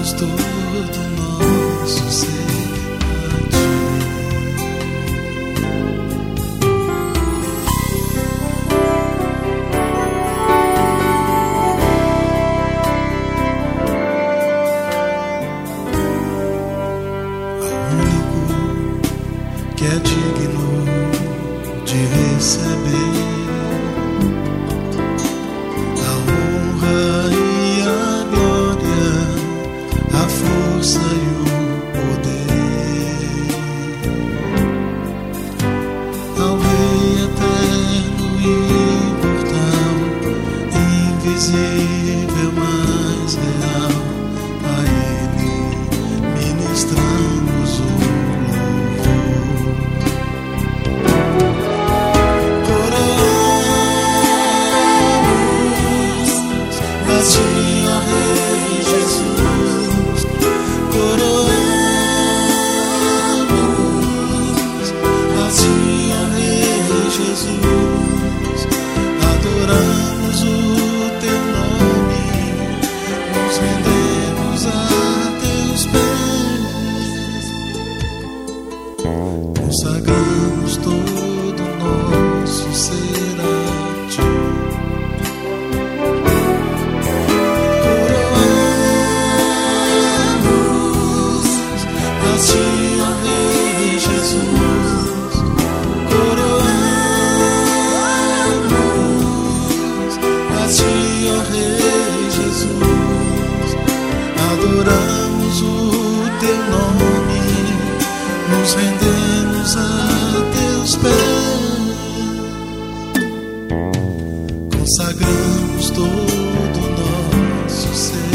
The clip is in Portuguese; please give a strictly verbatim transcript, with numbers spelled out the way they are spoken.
Que é digno de receber a honra e a glória, a força e o poder ao Rei eterno e imortal, invisível, mas real. A Ele ministramos o adoramos o teu nome, nos rendemos a teus pés, consagramos todo o nosso ser a ti. Coroamos a ti, ó Rei Jesus. Coroamos a ti, ó Rei Jesus. Adoramos o teu nome, nos rendemos a teus pés, consagramos todo o nosso ser.